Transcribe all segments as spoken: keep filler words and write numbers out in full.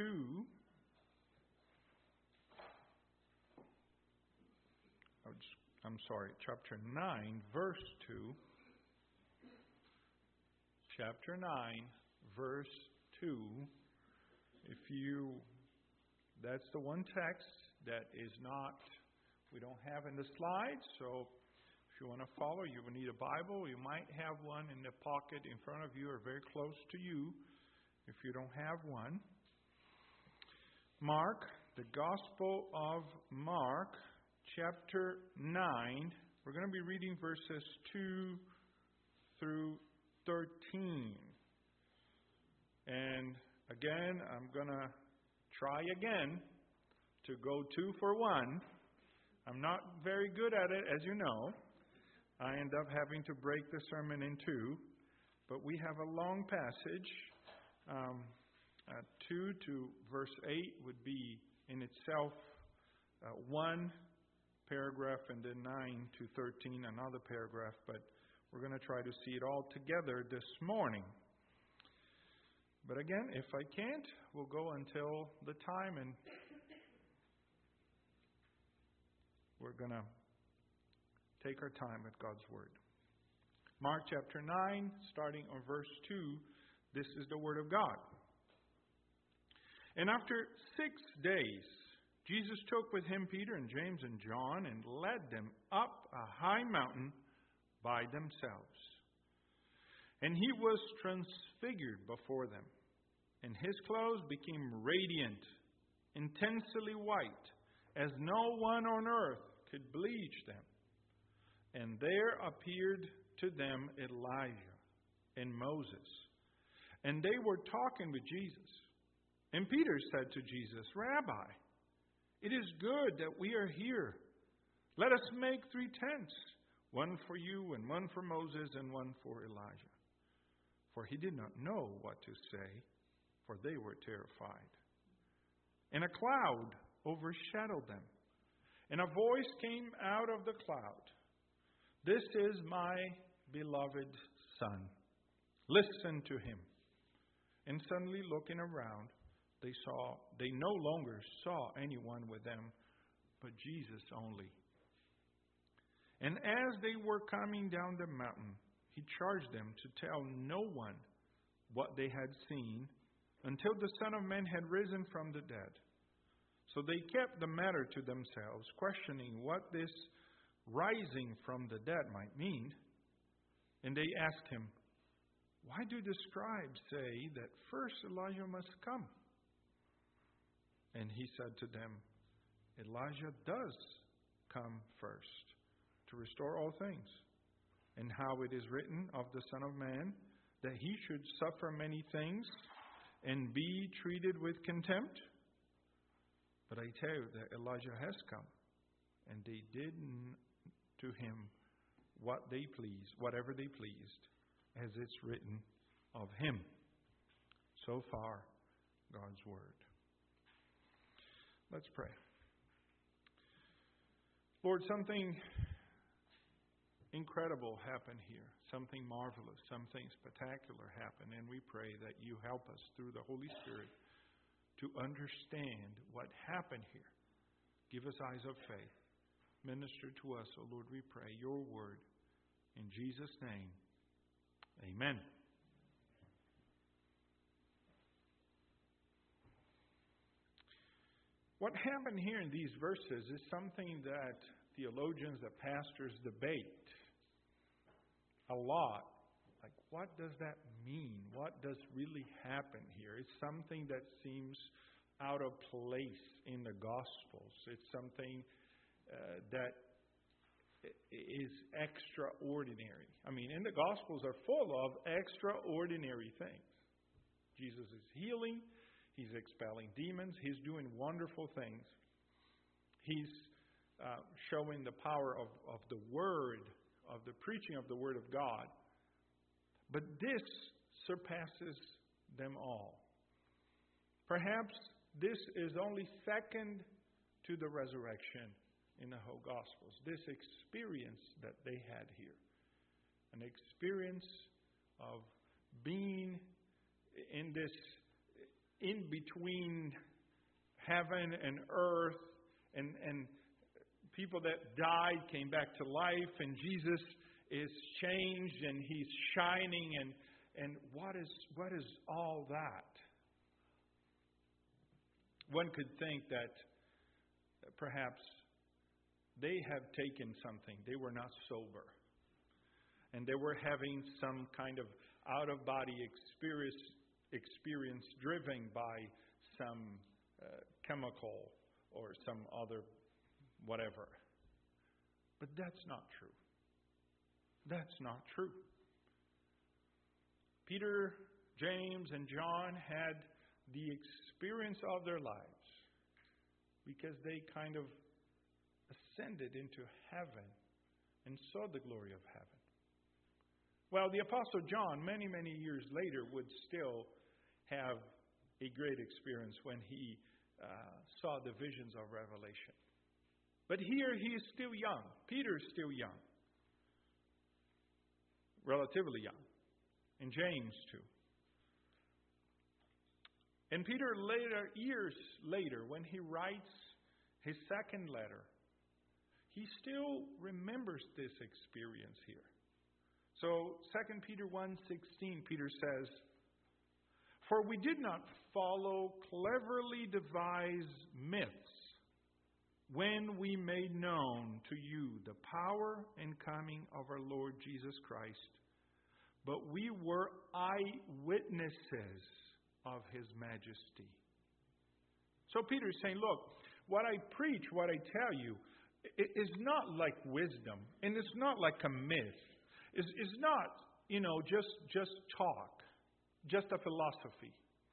two. I'm sorry, chapter nine, verse two. Chapter nine, verse two. If you, that's the one text that is not, we don't have in the slides, so if you want to follow, you will need a Bible. You might have one in the pocket in front of you or very close to you if you don't have one. Mark, the Gospel of Mark, chapter nine. We're going to be reading verses two through thirteen. And again, I'm going to try again to go two for one. I'm not very good at it, as you know. I end up having to break the sermon in two. But we have a long passage. Um, uh, two to verse eight would be in itself uh, one paragraph, and then nine to thirteen another paragraph. But we're going to try to see it all together this morning. But again, if I can't, we'll go until the time, and we're going to take our time with God's Word. Mark chapter nine, starting on verse two, this is the Word of God. And after six days, Jesus took with him Peter and James and John and led them up a high mountain by themselves. And he was transfigured before them, and his clothes became radiant, intensely white, as no one on earth could bleach them. And there appeared to them Elijah and Moses, and they were talking with Jesus. And Peter said to Jesus, "Rabbi, it is good that we are here. Let us make three tents, one for you and one for Moses and one for Elijah." For he did not know what to say, for they were terrified. And a cloud overshadowed them, and a voice came out of the cloud, "This is my beloved Son. Listen to him." And suddenly looking around, they saw they no longer saw anyone with them, but Jesus only. And as they were coming down the mountain, he charged them to tell no one what they had seen until the Son of Man had risen from the dead. So they kept the matter to themselves, questioning what this rising from the dead might mean. And they asked him, "Why do the scribes say that first Elijah must come?" And he said to them, "Elijah does come first to restore all things. And how it is written of the Son of Man, that he should suffer many things and be treated with contempt. But I tell you that Elijah has come, and they did to him what they pleased, whatever they pleased, as it's written of him." So far, God's Word. Let's pray. Lord, something incredible happened here. Something marvelous, something spectacular happened. And we pray that you help us through the Holy Spirit to understand what happened here. Give us eyes of faith. Minister to us, O Lord, we pray, your word. In Jesus' name, amen. What happened here in these verses is something that theologians, that pastors debate a lot. Like, what does that mean? What does really happen here? It's something that seems out of place in the Gospels. It's something uh, that is extraordinary. I mean, in the Gospels are full of extraordinary things. Jesus is healing. He's expelling demons. He's doing wonderful things. He's uh, showing the power of, of the Word, of the preaching of the Word of God. But this surpasses them all. Perhaps this is only second to the resurrection in the whole Gospels. This experience that they had here. An experience of being in this in between heaven and earth, and, and people that died came back to life, and Jesus is changed and He's shining, and and what is what is all that? One could think that perhaps they have taken something. They were not sober. And they were having some kind of out-of-body experience, experience driven by some uh, chemical or some other whatever. But that's not true. That's not true. Peter, James, and John had the experience of their lives because they kind of ascended into heaven and saw the glory of heaven. Well, the Apostle John, many, many years later, would still have a great experience when he uh, saw the visions of Revelation. But here he is still young. Peter is still young. Relatively young. And James too. And Peter later, years later, when he writes his second letter, he still remembers this experience here. So Second Peter one sixteen, Peter says, "For we did not follow cleverly devised myths when we made known to you the power and coming of our Lord Jesus Christ, but we were eyewitnesses of His majesty." So Peter is saying, look, what I preach, what I tell you, it is not like wisdom, and it's not like a myth. It's, it's not, you know, just, just talk, just a philosophy.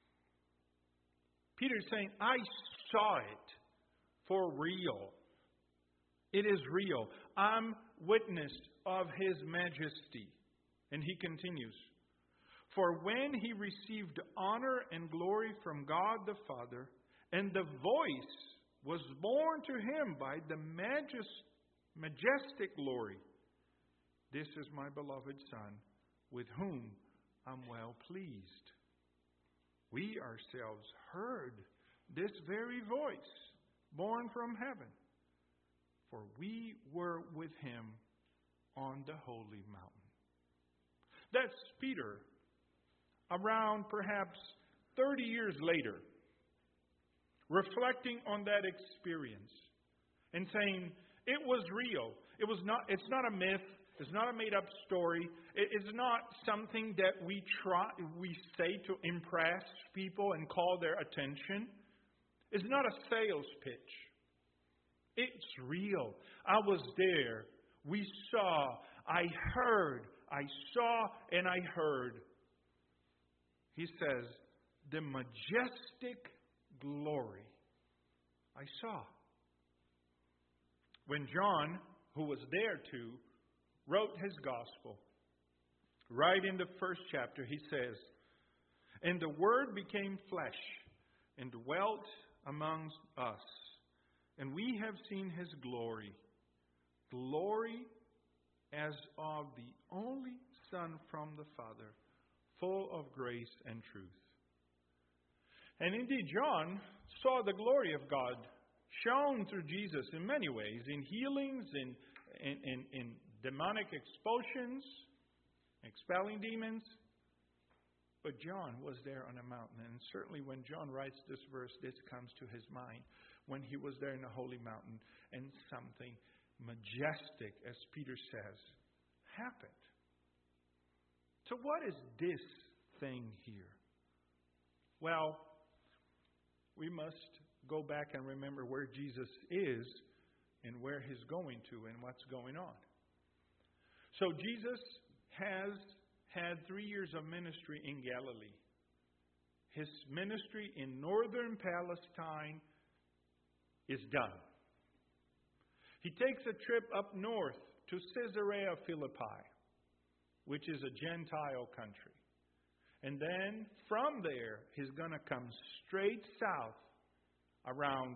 Peter is saying, I saw it for real. It is real. I'm witness of His majesty. And he continues, "For when He received honor and glory from God the Father, and the voice was borne to Him by the majest, majestic glory, 'This is my beloved Son, with whom I'm well pleased.' We ourselves heard this very voice, born from heaven, for we were with Him on the holy mountain." That's Peter, around perhaps thirty years later, reflecting on that experience and saying, it was real. It was not. It's not a myth. It's not a made-up story. It's not something that we try, we say to impress people and call their attention. It's not a sales pitch. It's real. I was there. We saw. I heard. I saw and I heard. He says, the majestic glory I saw. When John, who was there too, wrote his gospel, right in the first chapter, he says, "And the Word became flesh and dwelt amongst us, and we have seen His glory, glory as of the only Son from the Father, full of grace and truth." And indeed, John saw the glory of God shown through Jesus in many ways, in healings, in, in, in, in demonic expulsions, expelling demons. But John was there on a mountain. And certainly when John writes this verse, this comes to his mind. When he was there in the holy mountain and something majestic, as Peter says, happened. So what is this thing here? Well, we must go back and remember where Jesus is and where He's going to and what's going on. So Jesus has had three years of ministry in Galilee. His ministry in northern Palestine is done. He takes a trip up north to Caesarea Philippi, which is a Gentile country. And then from there, he's going to come straight south around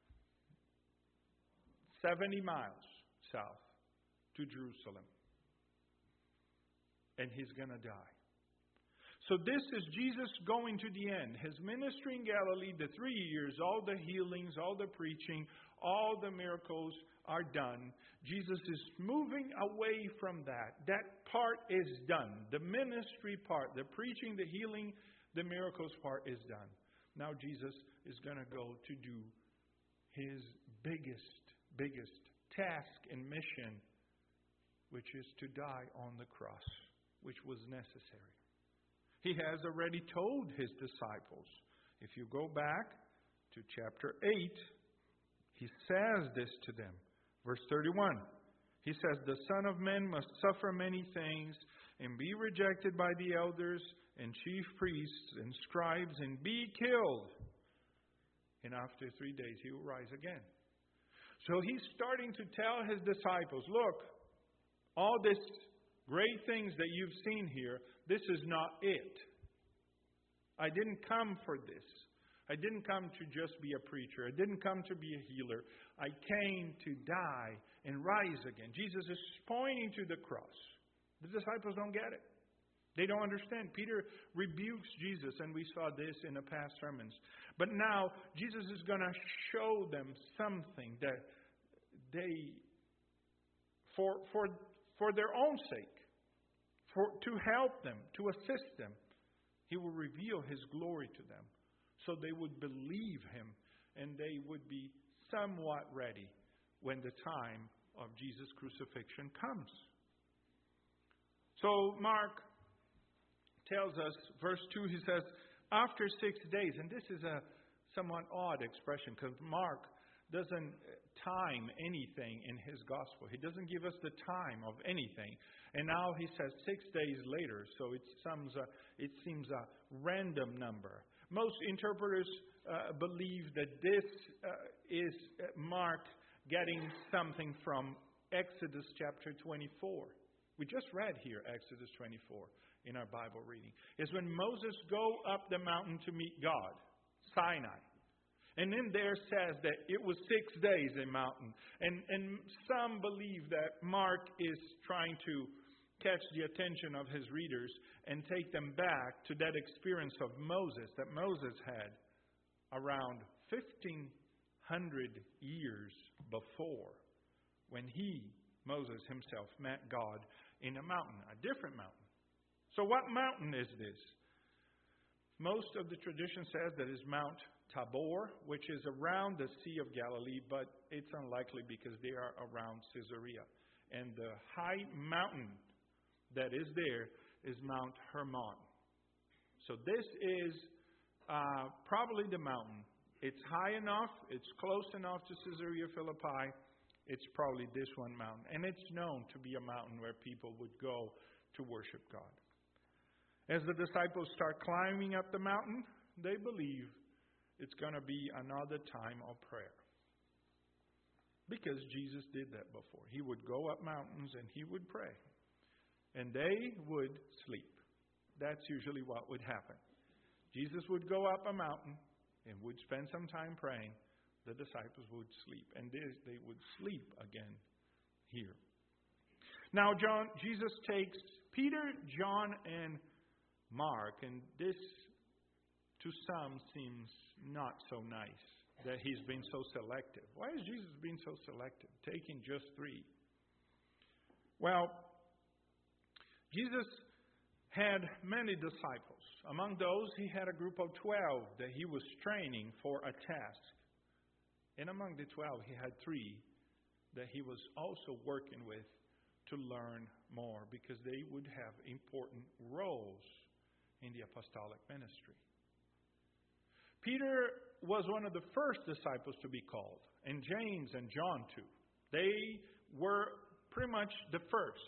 seventy miles south to Jerusalem. And he's going to die. So this is Jesus going to the end. His ministry in Galilee, the three years, all the healings, all the preaching, all the miracles are done. Jesus is moving away from that. That part is done. The ministry part, the preaching, the healing, the miracles part is done. Now Jesus is going to go to do His biggest, biggest task and mission, which is to die on the cross, which was necessary. He has already told His disciples. If you go back to chapter eight, He says this to them. Verse thirty-one. He says, "The Son of Man must suffer many things and be rejected by the elders and chief priests and scribes and be killed. And after three days He will rise again." So He's starting to tell His disciples, look, all this great things that you've seen here, this is not it. I didn't come for this. I didn't come to just be a preacher. I didn't come to be a healer. I came to die and rise again. Jesus is pointing to the cross. The disciples don't get it. They don't understand. Peter rebukes Jesus, and we saw this in the past sermons. But now, Jesus is going to show them something that they, for, for, for their own sake, for, to help them, to assist them, He will reveal His glory to them so they would believe Him and they would be somewhat ready when the time of Jesus' crucifixion comes. So Mark tells us, verse two, he says, after six days, and this is a somewhat odd expression because Mark doesn't time anything in his gospel. He doesn't give us the time of anything. And now he says six days later, so it seems a, it seems a random number. Most interpreters uh, believe that this uh, is Mark getting something from Exodus chapter twenty-four. We just read here Exodus twenty-four in our Bible reading. It's when Moses go up the mountain to meet God, Sinai. And in there says that it was six days in mountain. And, and some believe that Mark is trying to catch the attention of his readers and take them back to that experience of Moses that Moses had around fifteen hundred years before when he, Moses himself, met God in a mountain, a different mountain. So what mountain is this? Most of the tradition says that it's Mount Tabor, which is around the Sea of Galilee, but it's unlikely because they are around Caesarea. And the high mountain that is there is Mount Hermon. So this is uh, probably the mountain. It's high enough, it's close enough to Caesarea Philippi. It's probably this one mountain. And it's known to be a mountain where people would go to worship God. As the disciples start climbing up the mountain, they believe it's going to be another time of prayer. Because Jesus did that before. He would go up mountains and He would pray. And they would sleep. That's usually what would happen. Jesus would go up a mountain and would spend some time praying. The disciples would sleep. And they, they would sleep again here. Now, John, Jesus takes Peter, John, and Mark, and this to some seems not so nice that He's been so selective. Why is Jesus being so selective, taking just three? Well, Jesus had many disciples. Among those, He had a group of twelve that He was training for a task. And among the twelve, He had three that He was also working with to learn more because they would have important roles in the apostolic ministry. Peter was one of the first disciples to be called, and James and John too. They were pretty much the first.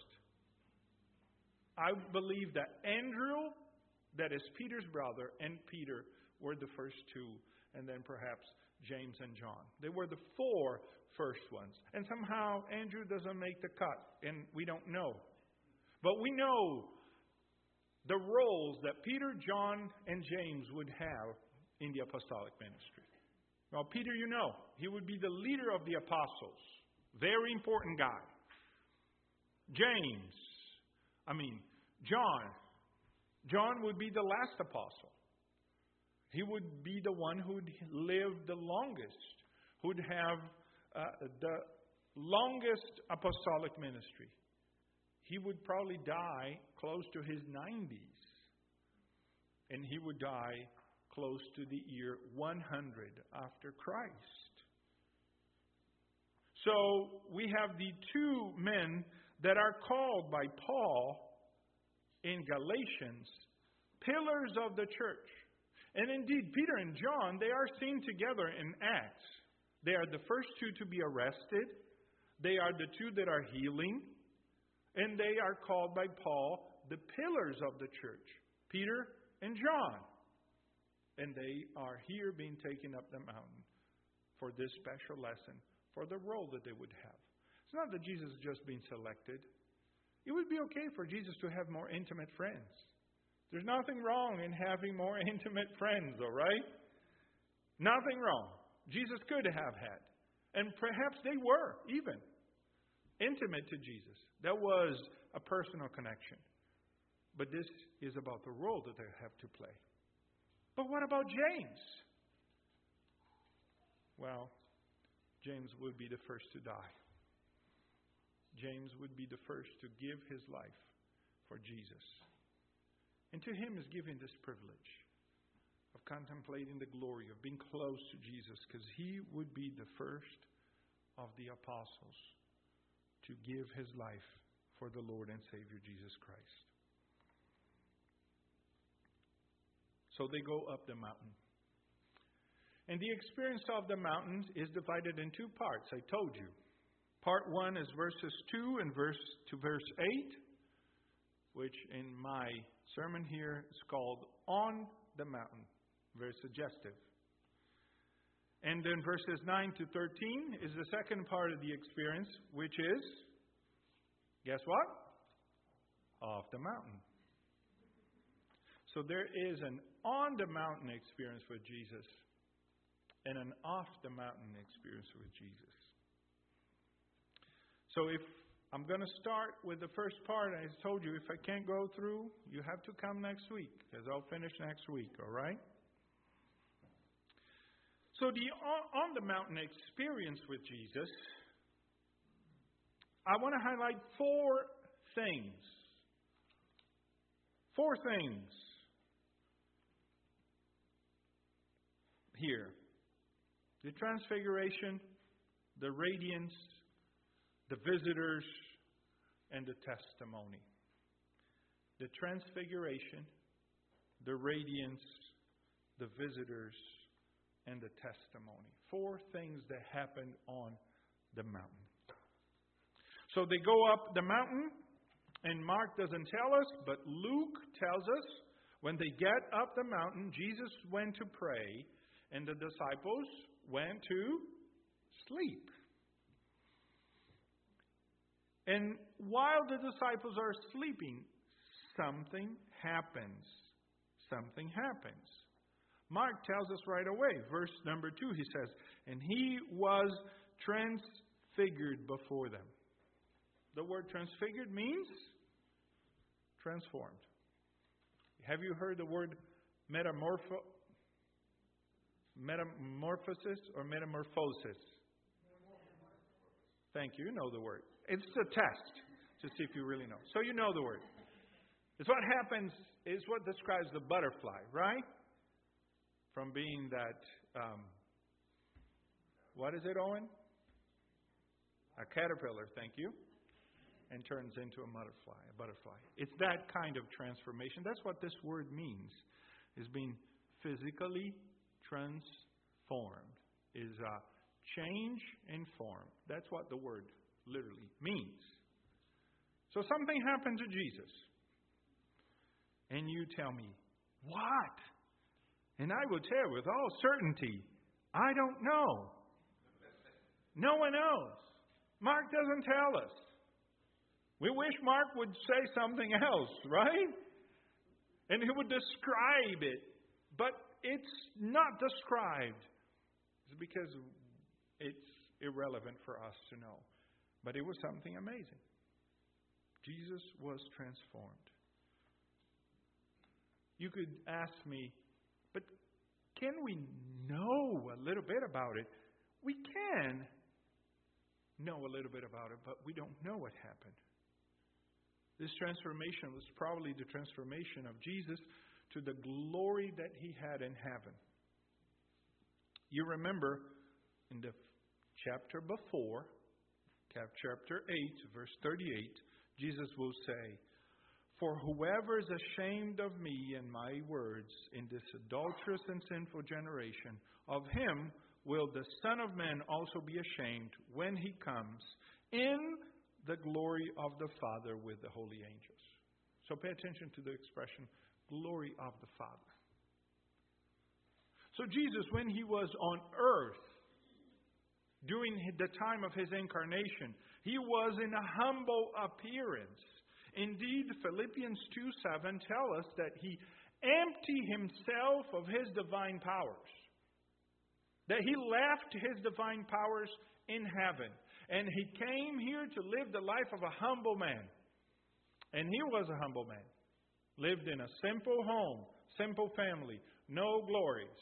I believe that Andrew, that is Peter's brother, and Peter were the first two, and then perhaps James and John. They were the four first ones. And somehow Andrew doesn't make the cut, and we don't know. But we know the roles that Peter, John, and James would have in the apostolic ministry. Well, Peter, you know, he would be the leader of the apostles. Very important guy. James, I mean, John, John would be the last apostle. He would be the one who would live the longest, who would have uh, the longest apostolic ministry. He would probably die close to his nineties. And he would die close to the year one hundred after Christ. So we have the two men that are called by Paul in Galatians pillars of the church. And indeed, Peter and John, they are seen together in Acts. They are the first two to be arrested. They are the two that are healing. And they are called by Paul the pillars of the church, Peter and John. And they are here being taken up the mountain for this special lesson, for the role that they would have. It's not that Jesus is just being selected. It would be okay for Jesus to have more intimate friends. There's nothing wrong in having more intimate friends, all right? Nothing wrong. Jesus could have had. And perhaps they were, even, intimate to Jesus. That was a personal connection. But this is about the role that they have to play. But what about James? Well, James would be the first to die. James would be the first to give his life for Jesus. And to him is given this privilege of contemplating the glory, of being close to Jesus, because he would be the first of the apostles to give his life for the Lord and Savior Jesus Christ. So they go up the mountain. And the experience of the mountain is divided in two parts, I told you. Part one is verses two and verse to verse eight, which in my sermon here is called On the Mountain. Very suggestive. And then verses nine to thirteen is the second part of the experience, which is, guess what? Off the mountain. So there is an on the mountain experience with Jesus and an off the mountain experience with Jesus. So if I'm going to start with the first part, I told you if I can't go through, you have to come next week, because I'll finish next week, all right? So the on the mountain experience with Jesus, I want to highlight four things. Four things here. The transfiguration, the radiance, the visitors, and the testimony. The transfiguration, the radiance, the visitors, and the testimony. Four things that happened on the mountain. So they go up the mountain, and Mark doesn't tell us, but Luke tells us when they get up the mountain, Jesus went to pray, and the disciples went to sleep. And while the disciples are sleeping, something happens. Something happens. Mark tells us right away, verse number two, he says, and he was transfigured before them. The word transfigured means transformed. Have you heard the word metamorpho, metamorphosis or metamorphosis? Thank you. You know the word. It's a test to see if you really know. So you know the word. It's what happens, is what describes the butterfly, right? From being that, um, what is it, Owen? A caterpillar, thank you. And turns into a butterfly. A butterfly. It's that kind of transformation. That's what this word means, is being physically transformed. Is a change in form. That's what the word literally means. So something happened to Jesus. And you tell me, what? And I will tell with all certainty, I don't know. No one knows. Mark doesn't tell us. We wish Mark would say something else, right? And he would describe it. But it's not described. It's because it's irrelevant for us to know. But it was something amazing. Jesus was transformed. You could ask me, but can we know a little bit about it? We can know a little bit about it, but we don't know what happened. This transformation was probably the transformation of Jesus to the glory that He had in heaven. You remember in the chapter before, chapter eight, verse thirty-eight, Jesus will say, "For whoever is ashamed of me and my words in this adulterous and sinful generation, of him will the Son of Man also be ashamed when He comes in the glory of the Father with the holy angels." So pay attention to the expression, glory of the Father. So Jesus, when He was on earth, during the time of His incarnation, He was in a humble appearance. Indeed, Philippians two seven tell us that He emptied Himself of His divine powers. That He left His divine powers in heaven. And He came here to live the life of a humble man. And He was a humble man. Lived in a simple home, simple family, no glories.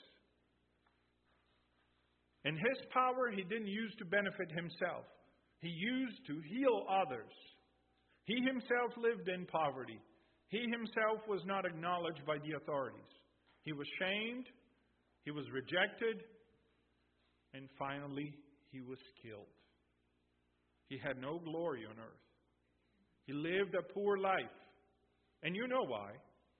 And His power He didn't use to benefit Himself. He used to heal others. He Himself lived in poverty. He Himself was not acknowledged by the authorities. He was shamed. He was rejected. And finally, He was killed. He had no glory on earth. He lived a poor life. And you know why?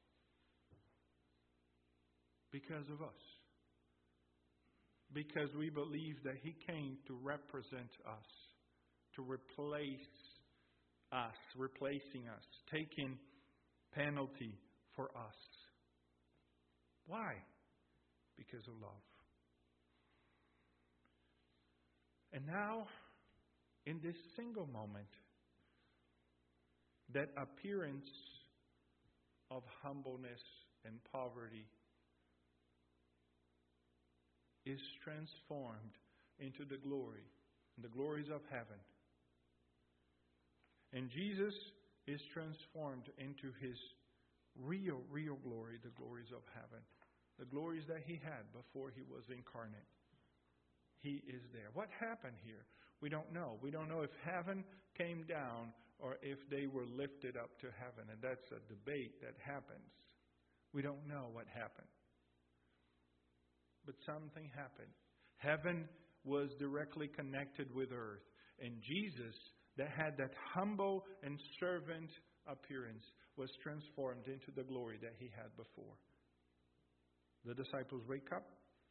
Because of us. Because we believe that He came to represent us, to replace us, replacing us, taking penalty for us. Why? Because of love. And now, in this single moment, that appearance of humbleness and poverty is transformed into the glory, the glories of heaven. And Jesus is transformed into His real, real glory, the glories of heaven. The glories that He had before He was incarnate. He is there. What happened here? We don't know. We don't know if heaven came down or if they were lifted up to heaven. And that's a debate that happens. We don't know what happened. But something happened. Heaven was directly connected with earth. And Jesus, that had that humble and servant appearance, was transformed into the glory that He had before. The disciples wake up,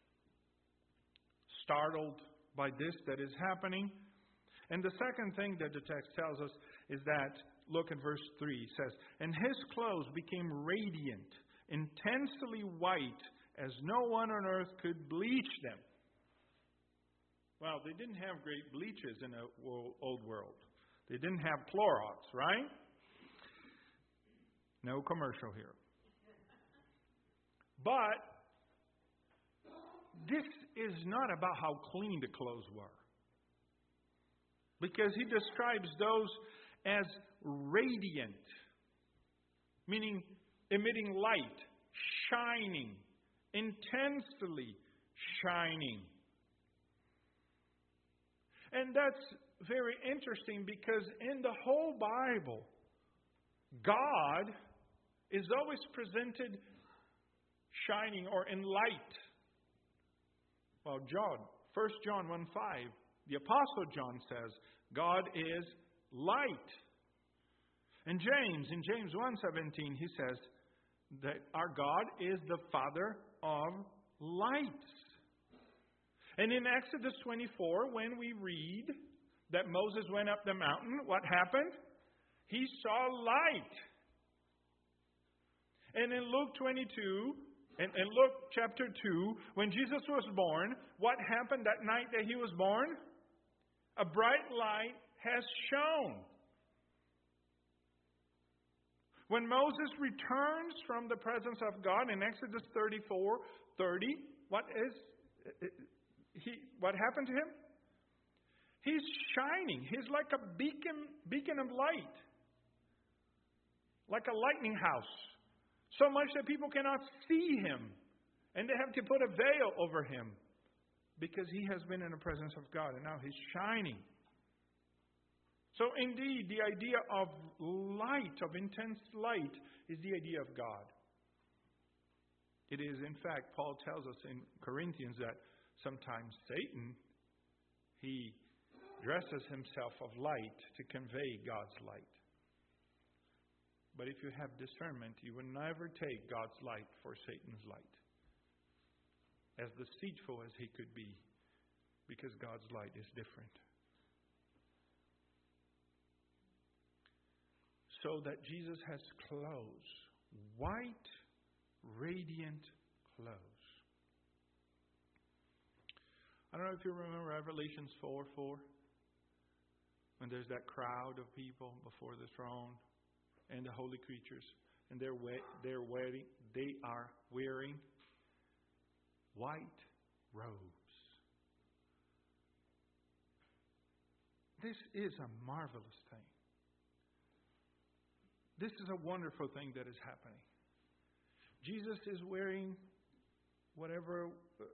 startled by this that is happening. And the second thing that the text tells us is that, look at verse three, it says, "And His clothes became radiant, intensely white, as no one on earth could bleach them." Well, they didn't have great bleaches in the old world. They didn't have Clorox, right? No commercial here. But this is not about how clean the clothes were. Because He describes those as radiant, meaning emitting light, shining, intensely shining. And that's very interesting because in the whole Bible, God is always presented shining or in light. Well, John, First John one five, the Apostle John says, God is light. And James, in James one seventeen, he says that our God is the Father of lights. And in Exodus twenty-four, when we read that Moses went up the mountain, what happened? He saw light. And in Luke twenty-two, and in Luke chapter two, when Jesus was born, what happened that night that He was born? A bright light has shone. When Moses returns from the presence of God in Exodus thirty-four thirty, what is he? What happened to him? He's shining. He's like a beacon, beacon of light, like a lightning house. So much that people cannot see him. And they have to put a veil over him. Because he has been in the presence of God. And now he's shining. So indeed, the idea of light, of intense light, is the idea of God. It is, in fact, Paul tells us in Corinthians that sometimes Satan, he dresses himself of light to convey God's light. But if you have discernment, you will never take God's light for Satan's light. As deceitful as he could be, because God's light is different. So that Jesus has clothes, white, radiant clothes. I don't know if you remember Revelations four four. When there's that crowd of people before the throne and the holy creatures, and they're we- they're wearing they are wearing white robes. This is a marvelous thing. This is a wonderful thing that is happening. Jesus is wearing whatever, uh,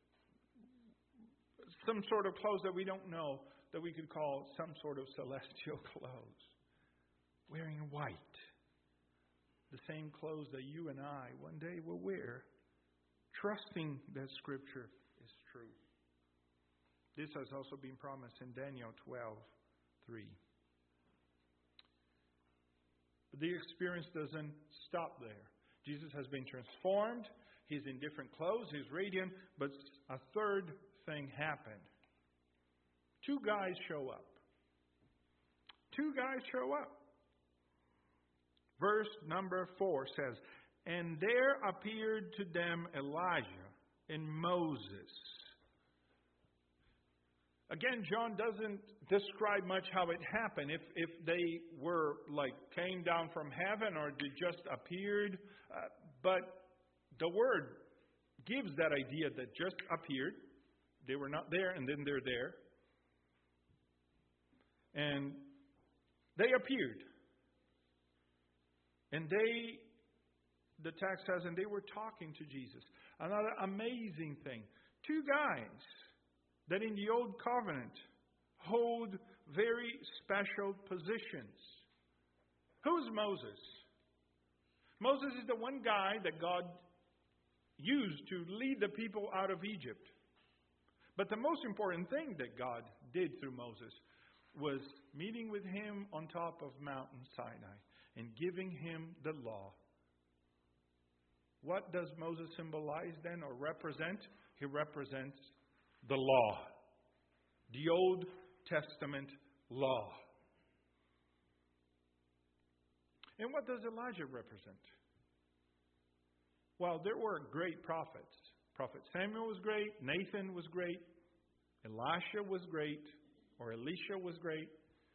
some sort of clothes that we don't know, that we could call some sort of celestial clothes. Wearing white. The same clothes that you and I one day will wear, trusting that Scripture is true. This has also been promised in Daniel twelve three. But the experience doesn't stop there. Jesus has been transformed. He's in different clothes. He's radiant. But a third thing happened. Two guys show up. Two guys show up. Verse number four says, "And there appeared to them Elijah and Moses." Again, John doesn't describe much how it happened. If if they were like came down from heaven or they just appeared. Uh, but the word gives that idea that just appeared. They were not there and then they're there. And they appeared. And they, the text says, and they were talking to Jesus. Another amazing thing. Two guys that in the Old Covenant hold very special positions. Who's Moses? Moses is the one guy that God used to lead the people out of Egypt. But the most important thing that God did through Moses was meeting with him on top of Mountain Sinai and giving him the law. What does Moses symbolize then or represent? He represents the law. The Old Testament law. And what does Elijah represent? Well, there were great prophets. Prophet Samuel was great. Nathan was great. Elisha was great. Or Elisha was great.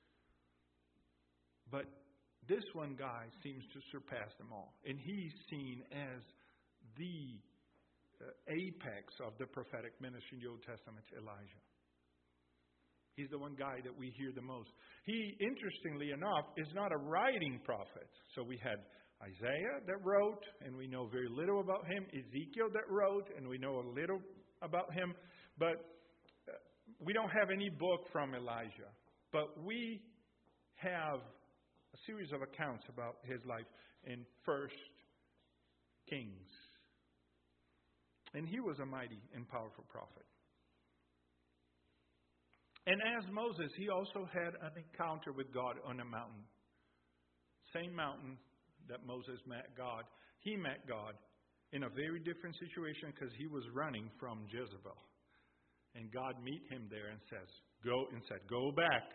But this one guy seems to surpass them all. And he's seen as the uh, apex of the prophetic ministry in the Old Testament, Elijah. He's the one guy that we hear the most. He, interestingly enough, is not a writing prophet. So we had Isaiah that wrote, and we know very little about him. Ezekiel that wrote, and we know a little about him. But uh, we don't have any book from Elijah. But we have a series of accounts about his life in First Kings. And he was a mighty and powerful prophet. And as Moses, he also had an encounter with God on a mountain. Same mountain that Moses met God. He met God in a very different situation because he was running from Jezebel. And God meet him there and says, "Go," and said, "Go back."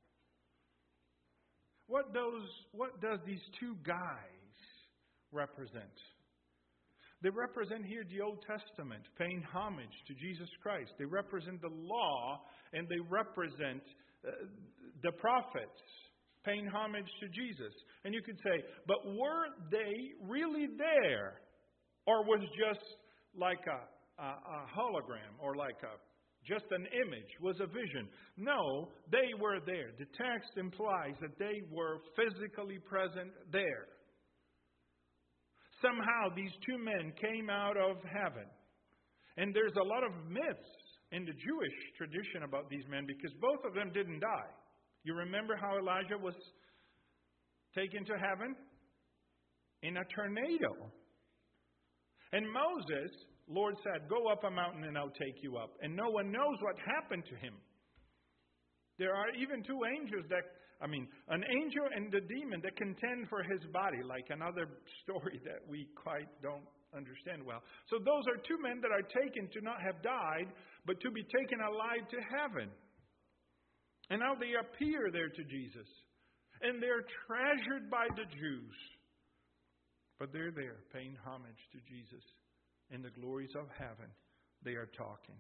What those what does these two guys represent? They represent here the Old Testament, paying homage to Jesus Christ. They represent the law, and they represent uh, the prophets, paying homage to Jesus. And you could say, but were they really there? Or was just like a, a, a hologram, or like a just an image, was a vision? No, they were there. The text implies that they were physically present there. somehow these two men came out of heaven. And there's a lot of myths in the Jewish tradition about these men because both of them didn't die. You remember how Elijah was taken to heaven? In a tornado. And Moses, Lord said, go up a mountain and I'll take you up. And no one knows what happened to him. There are even two angels that, I mean, an angel and the demon that contend for his body, like another story that we quite don't understand well. So those are two men that are taken to not have died, but to be taken alive to heaven. And now they appear there to Jesus. And they're treasured by the Jews. But they're there paying homage to Jesus. In the glories of heaven, they are talking.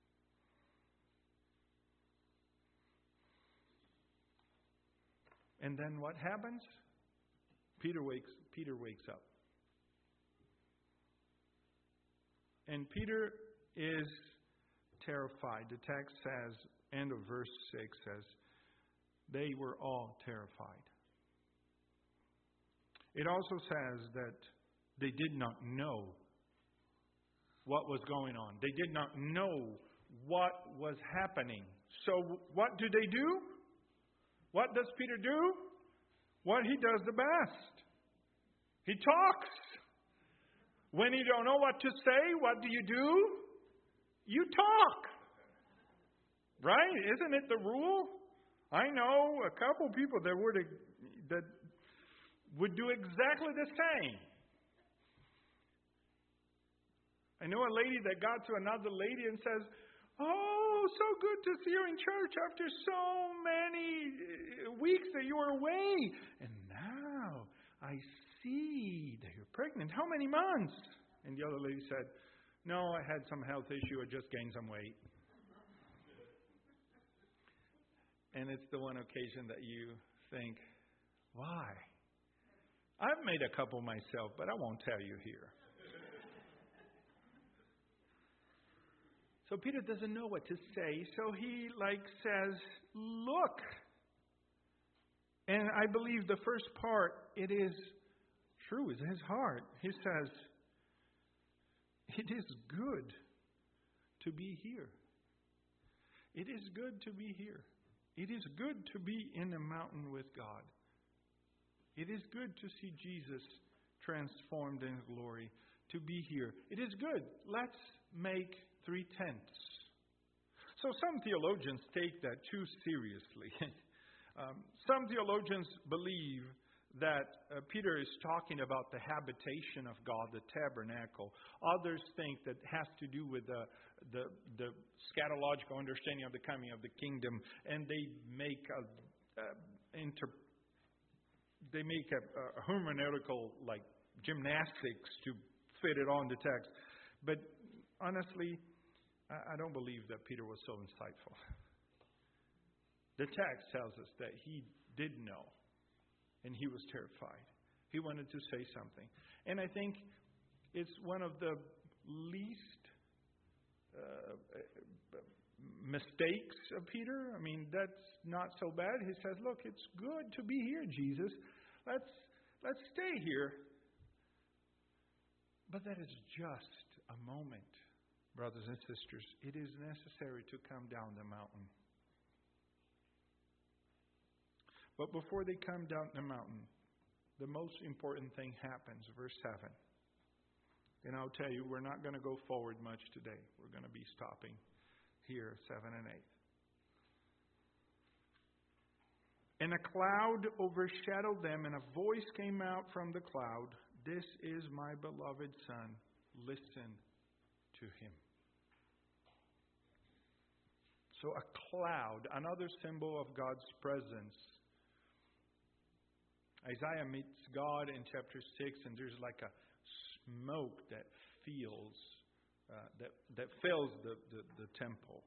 And then what happens? Peter wakes, Peter wakes up. And Peter is terrified. The text says, end of verse six says, they were all terrified. It also says that they did not know what was going on. They did not know what was happening. So what do they do? What does Peter do? What he does the best. He talks. When you don't know what to say, what do you do? You talk. Right? Isn't it the rule? I know a couple people that would that would do exactly the same. I know a lady that got to another lady and says, oh, so good to see you in church after so many weeks that you were away. And now I see that you're pregnant. How many months? And the other lady said, no, I had some health issue. I just gained some weight. And it's the one occasion that you think, why? I've made a couple myself, but I won't tell you here. So Peter doesn't know what to say, so he like says, look. And I believe the first part, it is true, it's his heart. He says, it is good to be here. It is good to be here. It is good to be in the mountain with God. It is good to see Jesus transformed in glory, to be here. It is good. Let's make three tents. So some theologians take that too seriously. um, some theologians believe that uh, Peter is talking about the habitation of God, the tabernacle. Others think that has to do with the, the, the scatological understanding of the coming of the kingdom, and they make a, uh, inter, they make a, a hermeneutical like gymnastics to fit it on the text. But honestly, I don't believe that Peter was so insightful. The text tells us that he did know, and he was terrified. He wanted to say something. And I think it's one of the least uh, mistakes of Peter. I mean, that's not so bad. He says, look, it's good to be here, Jesus. Let's, let's stay here. But that is just a moment. Brothers and sisters, it is necessary to come down the mountain. But before they come down the mountain, the most important thing happens. Verse seven. And I'll tell you, we're not going to go forward much today. We're going to be stopping here, seven and eight. And a cloud overshadowed them, and a voice came out from the cloud. This is my beloved Son. Listen to him. So a cloud, another symbol of God's presence. Isaiah meets God in chapter six, and there's like a smoke that feels, uh, that that fills the, the, the temple.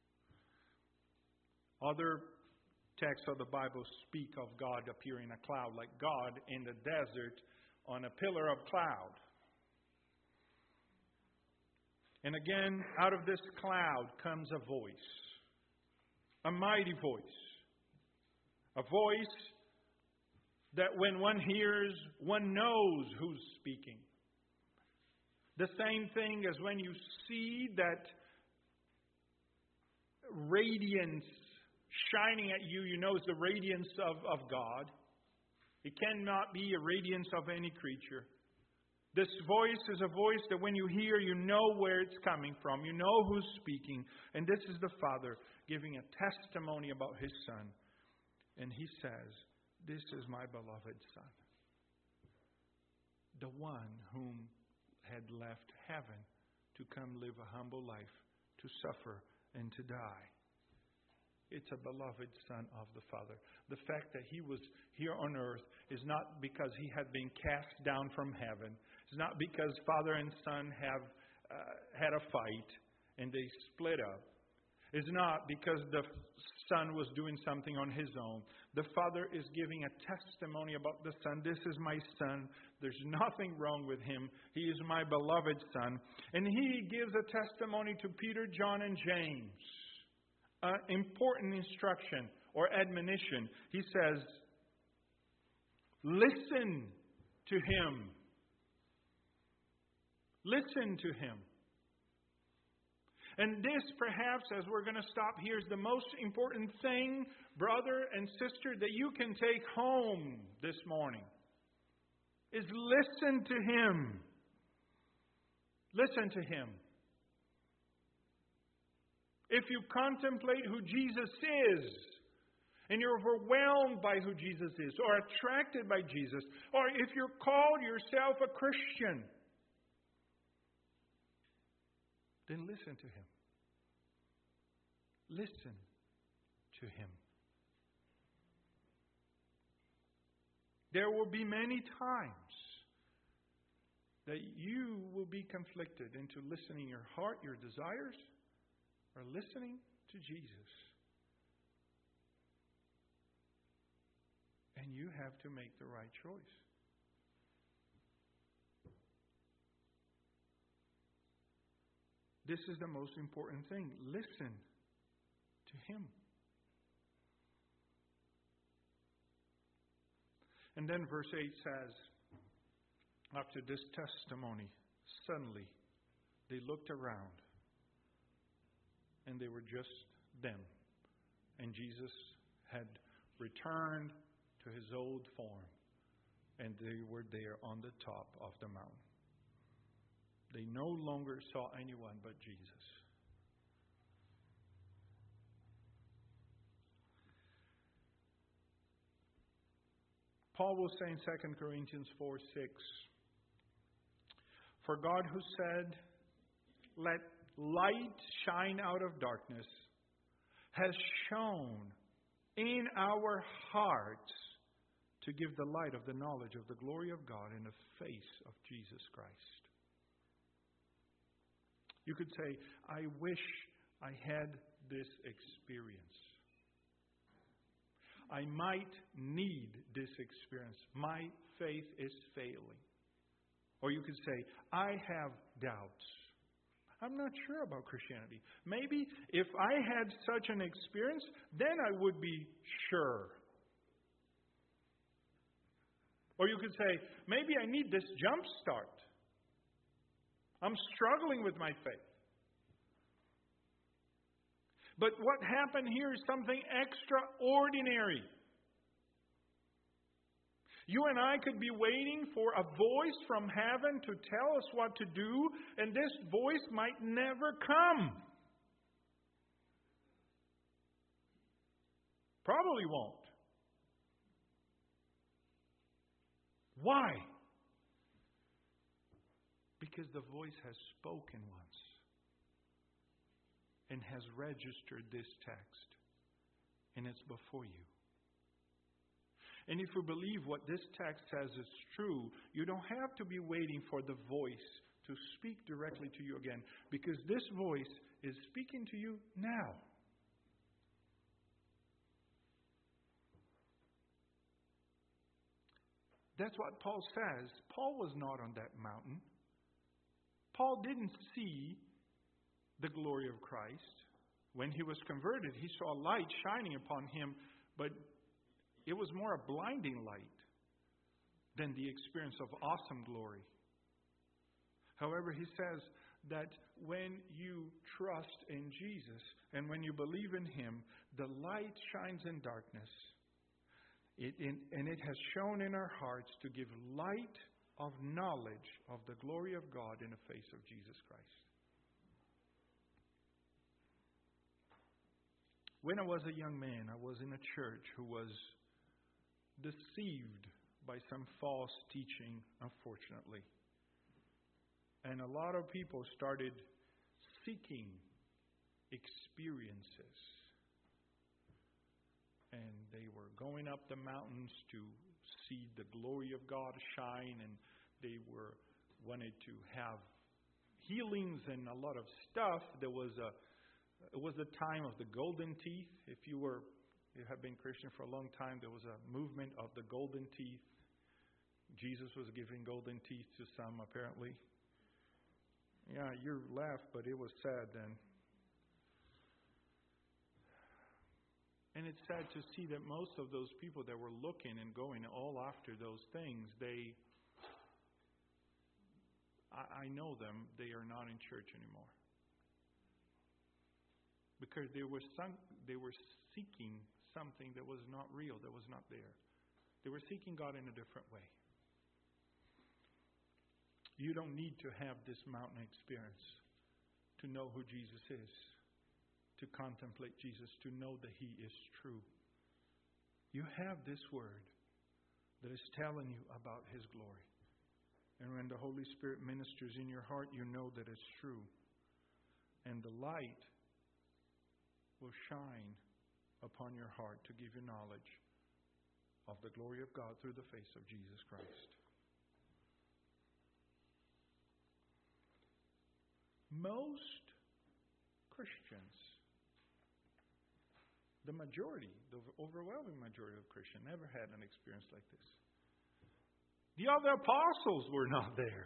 Other texts of the Bible speak of God appearing in a cloud, like God in the desert on a pillar of cloud. And again, out of this cloud comes a voice. A mighty voice. A voice that when one hears, one knows who's speaking. The same thing as when you see that radiance shining at you, you know it's the radiance of, of God. It cannot be a radiance of any creature. This voice is a voice that when you hear, you know where it's coming from. You know who's speaking. And this is the Father giving a testimony about His Son. And He says, "This is my beloved Son, the one whom had left heaven to come live a humble life, to suffer and to die." It's a beloved Son of the Father. The fact that He was here on earth is not because He had been cast down from heaven. It's not because Father and Son have uh, had a fight and they split up. It's not because the Son was doing something on His own. The Father is giving a testimony about the Son. "This is my Son. There's nothing wrong with Him. He is my beloved Son." And He gives a testimony to Peter, John, and James. An important instruction or admonition. He says, "Listen to Him. Listen to Him." And this, perhaps, as we're going to stop here, is the most important thing, brother and sister, that you can take home this morning. Is listen to Him. Listen to Him. If you contemplate who Jesus is, and you're overwhelmed by who Jesus is, or attracted by Jesus, or if you're called yourself a Christian, then listen to Him. Listen to Him. There will be many times that you will be conflicted into listening your heart, your desires, or listening to Jesus. And you have to make the right choice. This is the most important thing. Listen to Him. And then verse eight says, after this testimony, suddenly they looked around, and they were just them. And Jesus had returned to His old form, and they were there on the top of the mountain. They no longer saw anyone but Jesus. Paul will say in Second Corinthians four six, "For God who said, 'Let light shine out of darkness,' has shone in our hearts to give the light of the knowledge of the glory of God in the face of Jesus Christ." You could say, "I wish I had this experience. I might need this experience. My faith is failing." Or you could say, "I have doubts. I'm not sure about Christianity. Maybe if I had such an experience, then I would be sure." Or you could say, "Maybe I need this jump start. I'm struggling with my faith." But what happened here is something extraordinary. You and I could be waiting for a voice from heaven to tell us what to do, and this voice might never come. Probably won't. Why? Because the voice has spoken once and has registered this text, and it's before you. And if you believe what this text says is true, you don't have to be waiting for the voice to speak directly to you again, because this voice is speaking to you now. That's what Paul says. Paul was not on that mountain. Paul didn't see the glory of Christ. When he was converted, he saw light shining upon him, but it was more a blinding light than the experience of awesome glory. However, he says that when you trust in Jesus and when you believe in Him, the light shines in darkness. It, in, and it has shone in our hearts to give light of knowledge of the glory of God in the face of Jesus Christ. When I was a young man, I was in a church who was deceived by some false teaching, unfortunately. And a lot of people started seeking experiences. And they were going up the mountains to see the glory of God shine, and they were wanted to have healings and a lot of stuff. There was a it was the time of the golden teeth. If you were you have been Christian for a long time, there was a movement of the golden teeth. Jesus was giving golden teeth to some, apparently. Yeah, you laughed, but it was sad then. And it's sad to see that most of those people that were looking and going all after those things, they, I, I know them, they are not in church anymore. Because they were some, they were seeking something that was not real, that was not there. They were seeking God in a different way. You don't need to have this mountain experience to know who Jesus is, to contemplate Jesus, to know that He is true. You have this Word that is telling you about His glory. And when the Holy Spirit ministers in your heart, you know that it's true. And the light will shine upon your heart to give you knowledge of the glory of God through the face of Jesus Christ. Most Christians, the majority, the overwhelming majority of Christians, never had an experience like this. The other apostles were not there.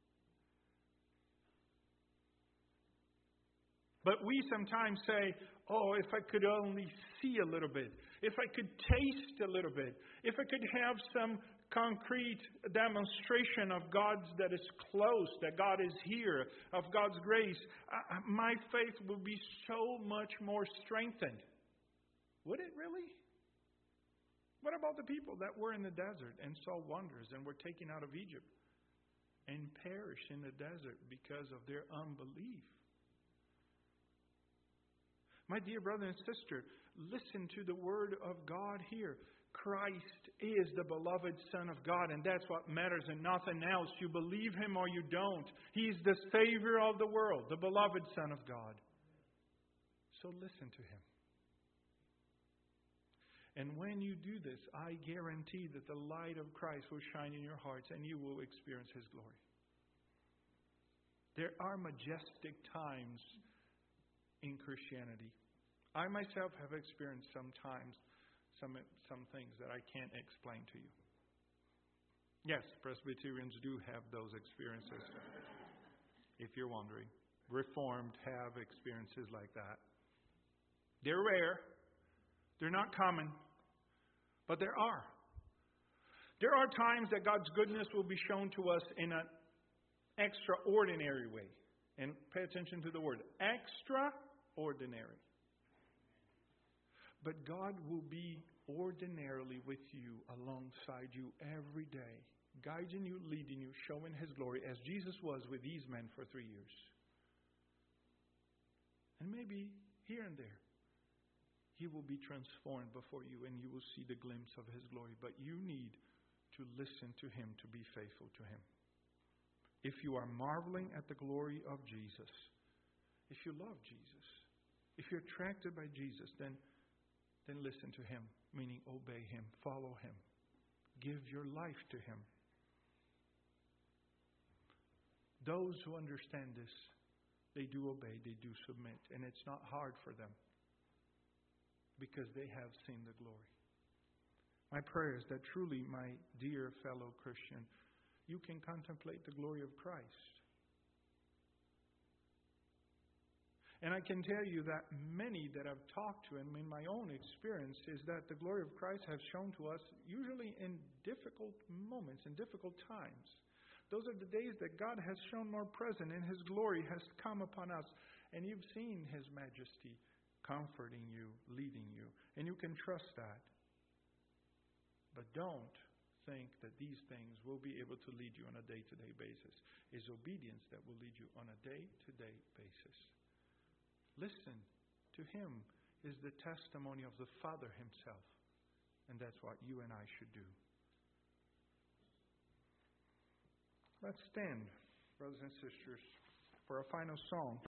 But we sometimes say, oh, if I could only see a little bit, if I could taste a little bit, if I could have some concrete demonstration of God that is close, that God is here, of God's grace, uh, my faith will be so much more strengthened. Would it really? What about the people that were in the desert and saw wonders and were taken out of Egypt and perished in the desert because of their unbelief? My dear brother and sister, listen to the word of God here. Christ is the beloved Son of God, and that's what matters and nothing else. You believe Him or you don't. He's the Savior of the world, the beloved Son of God. So listen to Him. And when you do this, I guarantee that the light of Christ will shine in your hearts and you will experience His glory. There are majestic times in Christianity. I myself have experienced sometimes some some things that I can't explain to you. Yes, Presbyterians do have those experiences. If you're wondering, Reformed have experiences like that. They're rare. They're not common. But there are. There are times that God's goodness will be shown to us in an extraordinary way. And pay attention to the word, extraordinary. But God will be ordinarily with you, alongside you every day, guiding you, leading you, showing His glory, as Jesus was with these men for three years. And maybe here and there, He will be transformed before you and you will see the glimpse of His glory. But you need to listen to Him, to be faithful to Him. If you are marveling at the glory of Jesus, if you love Jesus, if you're attracted by Jesus, then, then listen to Him, meaning obey Him, follow Him, give your life to Him. Those who understand this, they do obey, they do submit, and it's not hard for them because they have seen the glory. My prayer is that truly, my dear fellow Christian, you can contemplate the glory of Christ. And I can tell you that many that I've talked to, and in my own experience, is that the glory of Christ has shown to us usually in difficult moments, in difficult times. Those are the days that God has shown more present and His glory has come upon us. And you've seen His majesty comforting you, leading you. And you can trust that. But don't think that these things will be able to lead you on a day-to-day basis. It's obedience that will lead you on a day-to-day basis. Listen to Him is the testimony of the Father Himself. And that's what you and I should do. Let's stand, brothers and sisters, for a final song.